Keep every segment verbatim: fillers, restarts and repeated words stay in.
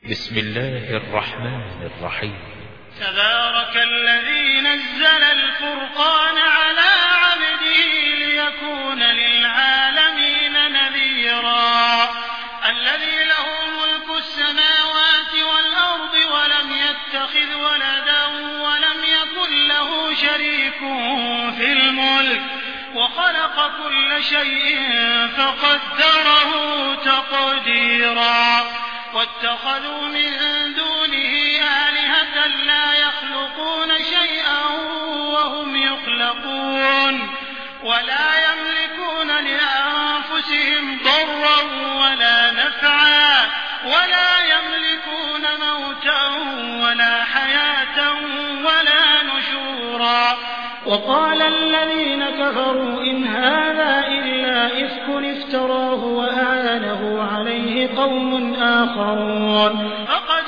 بسم الله الرحمن الرحيم. تبارك الذي نزل الفرقان على عبده ليكون للعالمين نذيرا. الذي له ملك السماوات والأرض ولم يتخذ ولدا ولم يكن له شريك في الملك وخلق كل شيء فقدره تقديرا. واتخذوا من دونه آلهة لا يخلقون شيئا وهم يخلقون ولا يملكون لأنفسهم ضرا ولا نفعا ولا يملكون موتا ولا حياة ولا نشورا. وقال الذين كفروا إن هذا إلا إفك افتراه وأعانه عليه قوم آخرون فقد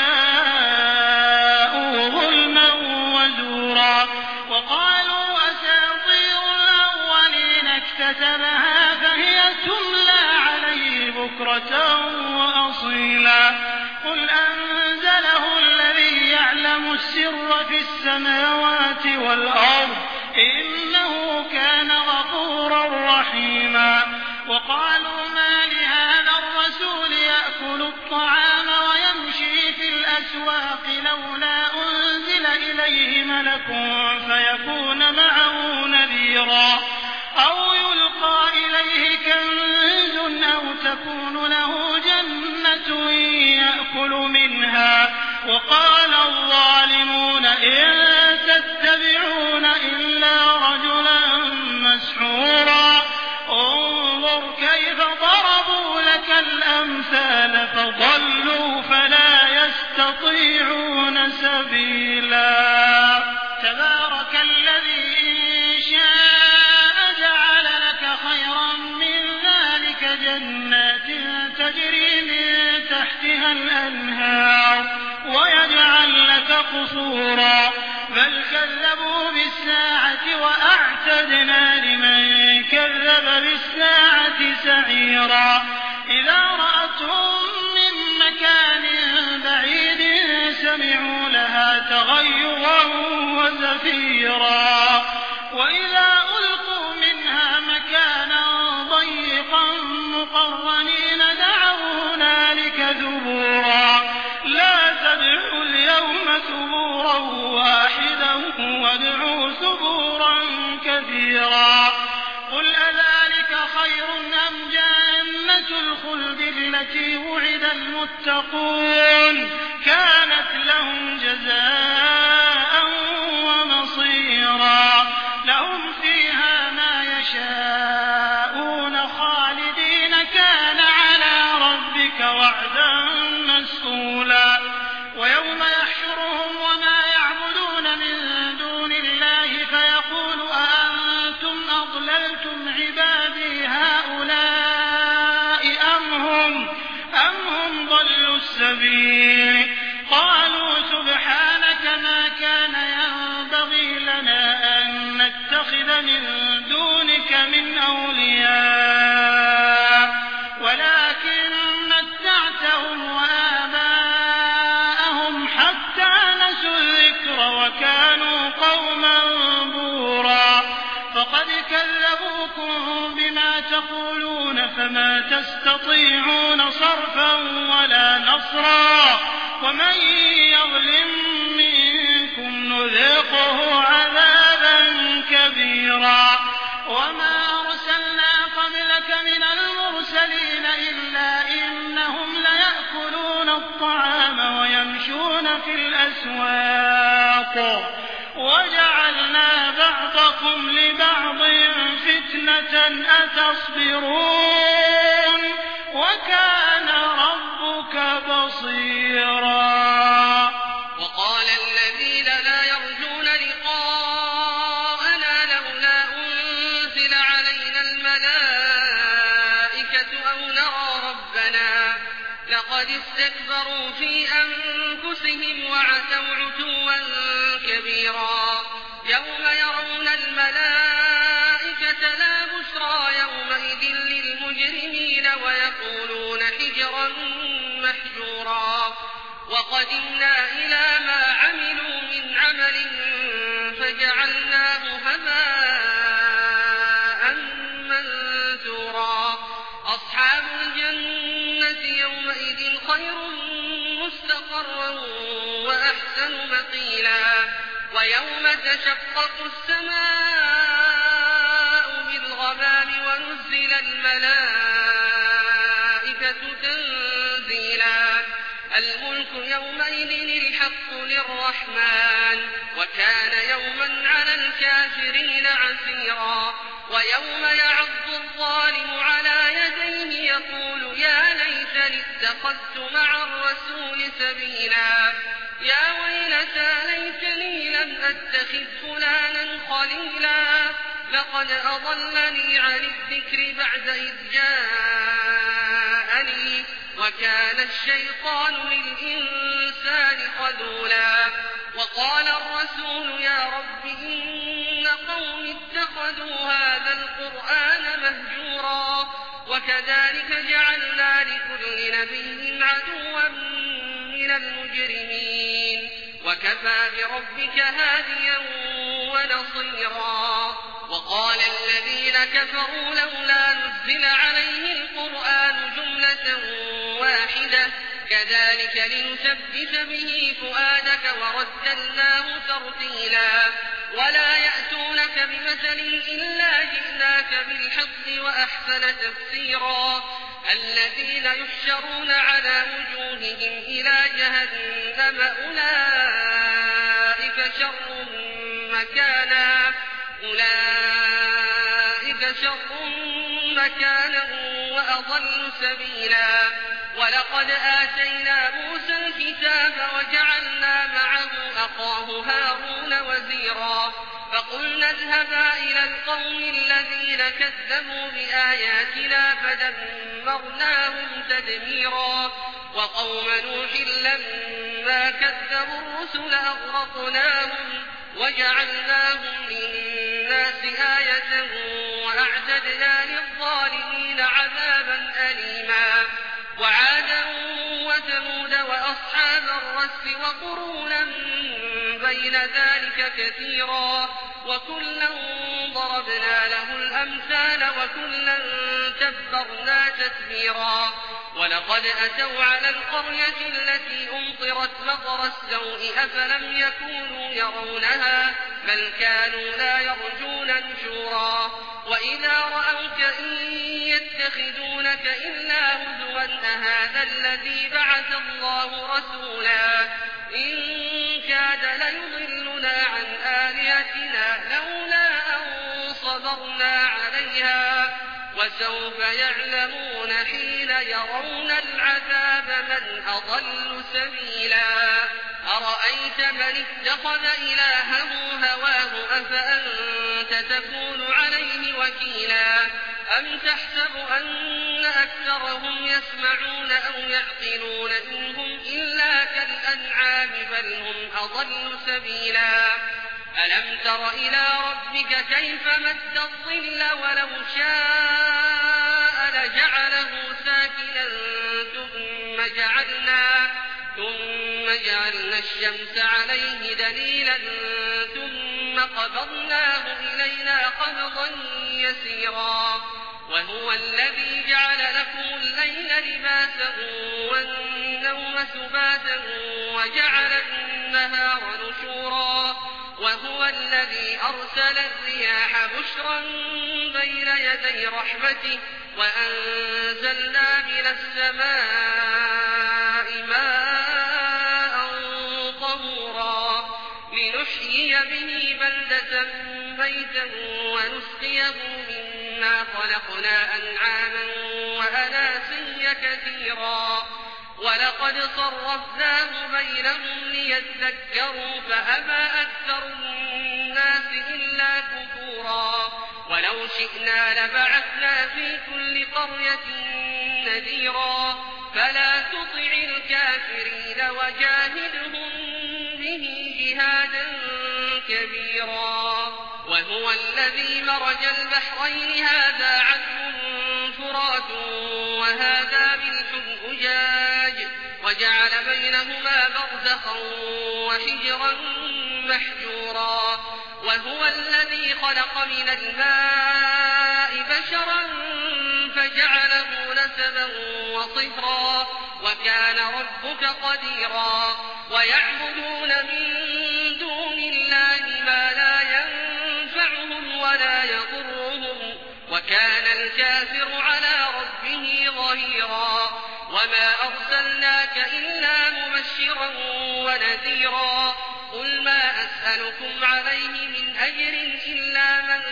جاءوا ظلما وزورا. وقالوا أساطير الأولين اكتتبها فهي تملى عليه بكرة وأصيلا. قل أنزله الذي يعلم السر في السماوات والأرض إنه كان غفورا رحيما. وقالوا ما لهذا الرسول يأكل الطعام ويمشي في الأسواق لولا أنزل إليه ملك فيكون معه نذيرا أو يلقى إليه كنز أو تكون له جنة يأكل منها. وقال الظالمون إن تتبعون إلا رجلا مسحورا. انظر كيف ضربوا لك الأمثال فضلوا فلا يستطيعون سبيلا. تبارك الذي إن شاء جعل لك خيرا من ذلك جنات تجري من تحتها الأنهار ويجعل لك قصورا. بل كذبوا بالساعة وأعتدنا لمن كذب بالساعة سعيرا. إذا رأتهم من مكان بعيد سمعوا لها تغيظا وزفيرا. وإذا ألقوا منها مكانا ضيقا مقرنين دعوا هنالك ثبورا. لا تدعوا اليوم ثبورا واحدا وادعوا ثبورا كثيرا. قل أذلك خير أم جنة الخلد التي وعد المتقون كانت لهم جزاء ومصيرا. لهم فيها ما يشاءون خالدين كان على ربك وعدا مسئولا. ويوم يحشرهم وما يعبدون من دون الله فيقول أأنتم أضللتم عبادي هؤلاء أم هم, أم هم ضلوا السبيل. قالوا سبحانك ما كان ينبغي لنا أن نتخذ من دونك من أولياء ولكن متعتهم وآباءهم حتى نسوا الذكر وكانوا قوما بورا. فقد كذبوكم بما تقولون فما تستطيعون صرفا ولا نصرا. ومن يظلم منكم نذقه عذابا كبيرا. وما أرسلنا قبلك من المرسلين إلا إنهم ليأكلون الطعام ويمشون في الأسواق وجعلنا بعضكم لبعض فتنة أتصبرون وكان ربك بصيرا. وقال الذين لا يرجون لقاءنا لولا أنزل علينا الملائكة أو نرى ربنا لقد استكبروا في أنفسهم وعتوا عتوا كبيرا. يوم يرون الملائكة لا بشرى يومئذ للمجرمين ويقولون حجرا محجورا. وقدمنا إلى ما عملوا من عمل فجعلناه هباء منثورا أصحاب الجنة يومئذ خير مستقرا وأحسن مقيلا ويوم تشقق السماء بالغمام ونزل الملائكة تنزيلا الملك يومئذ الحق للرحمن وكان يوما على الكافرين عسيرا ويوم يعض الظالم على يديه يقول يا ليتني اتخذت مع الرسول سبيلا يا ويلتى ليتني لم أتخذ فلانا خليلا لقد أضلني عن الذكر بعد إذ جاءني وكان الشيطان للإنسان خذولا وقال الرسول يا رب إن قوم اتخذوا هذا القرآن مهجورا وكذلك جعلنا لكل نبي عدوا من المجرمين وكفى بربك هاديا ونصيرا وقال الذين كفروا لولا نزل عليه القرآن جملة واحدة كذلك لنثبت به فؤادك ورتلناه ترتيلا ولا يأتونك بمثل إلا جئناك بالحق وأحسن تفسيرا الذين يحشرون على وجوههم إلى جهنم أولئك شر مكانا أولئك شر مكانا وأضل سبيلا ولقد آتينا موسى الكتاب وجعلنا معه أخاه هارون وزيرا فقلنا اذهبا إلى القوم الذين كذبوا بآياتنا فدمرناهم تدميرا وقوم نوح لما كذبوا الرسل أغرقناهم وجعلناهم للناس آية وأعتدنا للظالمين عذابا أليما وعادا وثمود وأصحاب الرس وقرونا بين ذلك كثيرا وكلا ضربنا له الأمثال وكلا تبرنا تتبيرا ولقد أتوا على القرية التي أمطرت مطر السوء أفلم يكونوا يرونها بل كانوا لا يرجون نشورا وإذا رأوك إن يتخذونك إلا هزوا أهذا الذي بعث الله رسولا إن كاد ليضلنا عن آلهتنا لولا أن صبرنا عليها وسوف يعلمون حين يرون العذاب من أضل سبيلا أرأيت من اتخذ إلهه هواه أفأنت تكون عليه وكيلا أم تحسب أن أكثرهم يسمعون أو يعقلون إن هم إلا كالأنعام بل هم أضل سبيلا ألم تر إلى ربك كيف مد الظل ولو شاء لجعله ساكنا ثم جعلنا ثم جعلنا الشمس عليه دليلا ثم قبضناه إلينا قبضا يسيرا وهو الذي جعل لكم الليل لباسا والنوم سباتا وجعل النهار نشورا وهو الذي أرسل الرياح بشرا بين يدي رحمته وأنزلنا من السماء ماء طهورا لنحيي به بلدة ميتا ونسقيه مما خلقنا أنعاما وأناسيا كثيرا ولقد صرفناه بينهم ليذكروا فأبى أكثر الناس إلا كفورا ولو شئنا لبعثنا في كل قرية نذيرا فلا تطع الكافرين وجاهدهم به جهادا كبيرا وهو الذي مرج البحرين هذا عذب فرات وهذا ملح أجاج وجعل بينهما وبرزخا وحجرا محجورا وهو الذي خلق من الماء بشرا فجعله نسبا وصهرا وكان ربك قديرا ويعبدون من دون الله ما لا ينفعهم ولا يضرهم وكان الكافر على ربه ظهيرا وما أرسلناك إلا مبشرا ونذيرا قل ما أسألكم عليه من أجر إلا من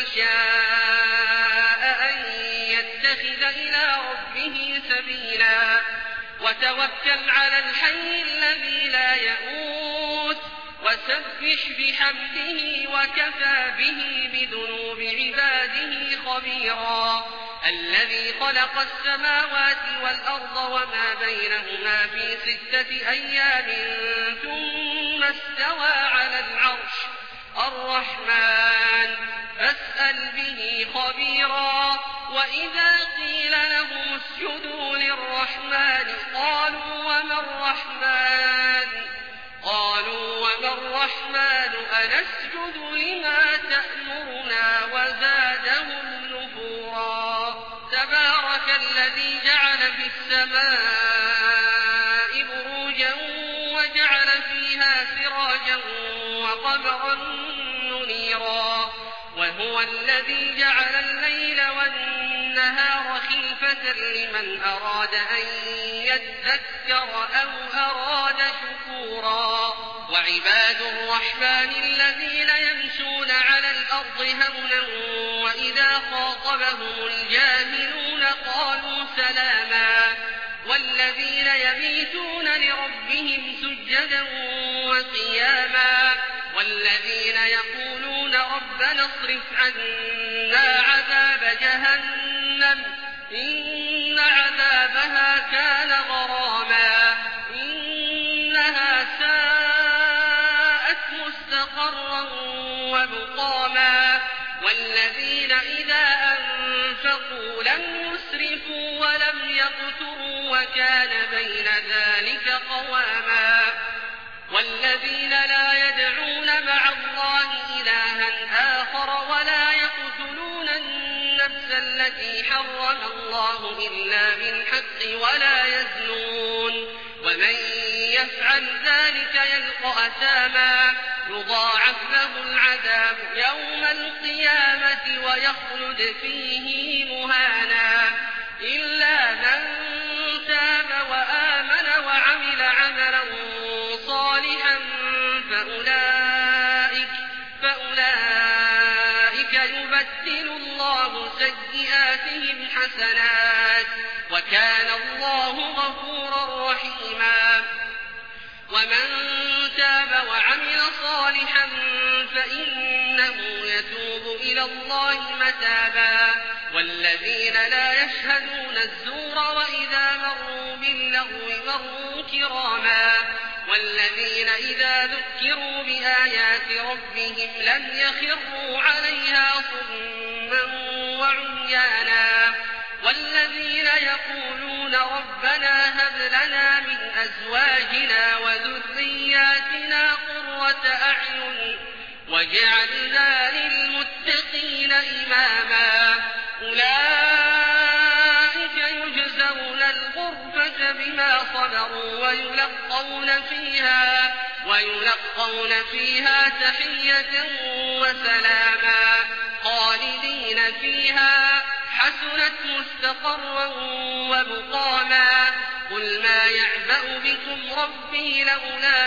شاء أن يتخذ إلى ربه سبيلا وتوكل على الحي الذي لا يموت وسبح بحمده وكفى به بذنوب عباده خبيرا الذي خلق السماوات والأرض وما بينهما في ستة أيام ثم استوى على العرش الرحمن فاسأل به خبيرا وإذا قيل لهم اسجدوا للرحمن قالوا وما الرحمن قالوا وما الرحمن أنسجد لما تأمرنا وزادهم نفورا تبارك الذي جعل في السماء بروجا وجعل فيها سراجا وقمرا منيرا وهو الذي جعل الليل والنهار خلفة لمن أراد أن يذكر أو أراد شكورا وعباد الرحمن الذين يمشون على الأرض هونا وإذا خاطبهم الجاهلون قالوا سلاما والذين يبيتون لربهم سجدا وقياما والذين يقولون ربنا اصرف عنا عذاب جهنم إن عذابها كان غراما إنها ساءت مستقرا ومقاما والذين إذا أنفقوا لم يسرفوا ولم يقتروا وكان بين ذلك قواما والذين لا يدعون مع الله إلها آخر ولا يقتلون النفس التي حرم الله إلا بالحق ولا يزنون ومن يفعل ذلك يلقى أثاما يضاعف له العذاب يوم القيامة ويخلد فيه مهانا إلا من تاب وآمن وعمل عملا صالحا فأولئك, فأولئك يبدل الله سيئاتهم حسنات وكان الله غفورا رحيما ومن تاب وعمل صالحا فإنه يتوب إلى الله متابا والذين لا يشهدون الزور وإذا مروا باللغو مروا كراما والذين إذا ذكروا بآيات ربهم لم يخروا عليها صما وعميانا والذين يقولون ربنا هب لنا من أزواجنا وذرياتنا قرة أعين وجعلنا للمتقين إماما أولئك يجزون الغرفة بما صبروا ويلقون فيها ويلقون فيها تحية وسلاما خالدين فيها حسنت مستقرا ومقاما قل ما يعبأ بكم ربي لولا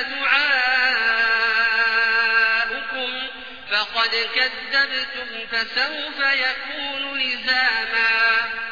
دعاؤكم فقد كذبتم فسوف يكون لزاما